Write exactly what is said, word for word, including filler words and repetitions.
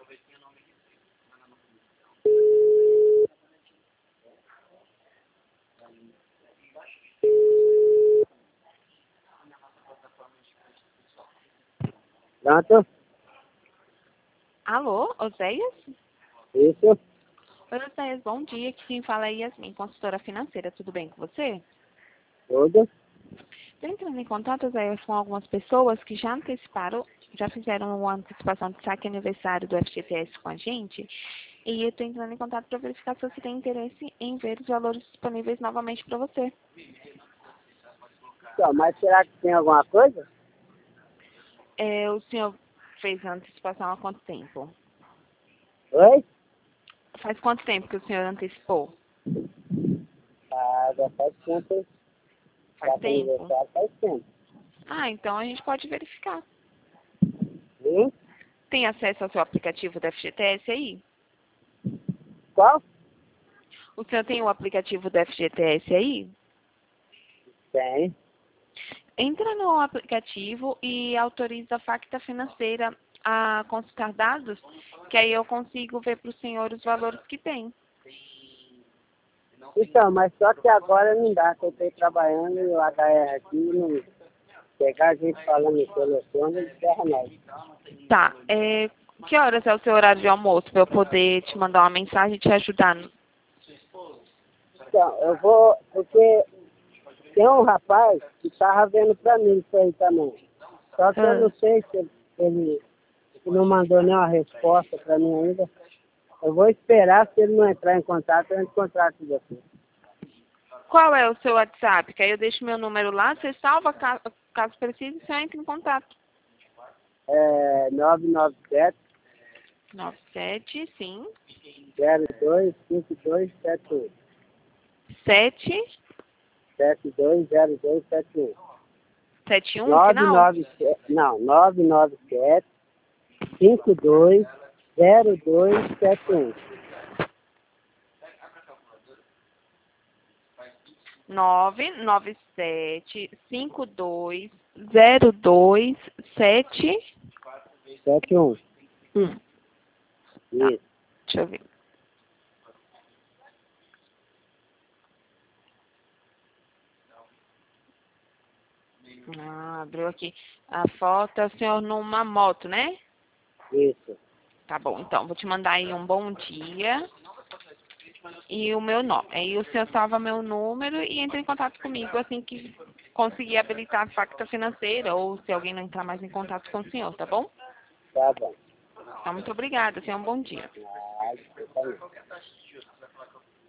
Pronto? Alô, Oséias? Isso? Oi, Oséias, bom dia. Aqui quem fala é Yasmin, consultora financeira. Tudo bem com você? Tudo? Estou entrando em contato, Oséias, com algumas pessoas que já anteciparam, já fizeram uma antecipação de saque aniversário do F G T S com a gente. E eu estou entrando em contato para verificar se você tem interesse em ver os valores disponíveis novamente para você. Então, mas será que tem alguma coisa? É, o senhor fez a antecipação há quanto tempo? Oi? Faz quanto tempo que o senhor antecipou? Ah, já faz tempo. Faz Já tem tempo? aniversário faz tempo. Ah, então a gente pode verificar. Sim? Tem acesso ao seu aplicativo do F G T S aí? Qual? O senhor tem o aplicativo do F G T S aí? Tem. Entra no aplicativo e autoriza a Facta Financeira a consultar dados, que aí eu consigo ver para o senhor os valores que tem. Então, mas só que agora não dá, que eu estou trabalhando e o H R aqui não pegar a gente falando no telefone, ele ferra nós. Tá, é, que horas é o seu horário de almoço para eu poder te mandar uma mensagem e te ajudar? Então, eu vou, porque tem um rapaz que estava vendo para mim isso aí também. Só que eu Ah, não sei se ele, ele não mandou nenhuma resposta para mim ainda. Eu vou esperar, se ele não entrar em contato, eu entro em contato com você. qual é o seu WhatsApp? Que aí eu deixo meu número lá, você salva, caso, caso precise, você entra em contato. É nove nove sete, nove sete, sim, zero dois cinco dois sete um. sete, sete dois zero dois sete um. sete um no nove final? nove sete, não, nove nove sete, cinco dois zero dois sete um. nove nove sete cinco dois zero dois sete sete um. um. Tá, Isso. deixa eu ver. Ah, abriu aqui. A foto é o senhor numa moto, né? Isso. Tá bom, então, vou te mandar aí um bom dia e o meu nome. Aí o senhor salva meu número e entra em contato comigo assim que conseguir habilitar a facta financeira ou se alguém não entrar mais em contato com o senhor, tá bom? Tá bom. Tá, muito obrigada, tenha um bom dia. Ah, eu também.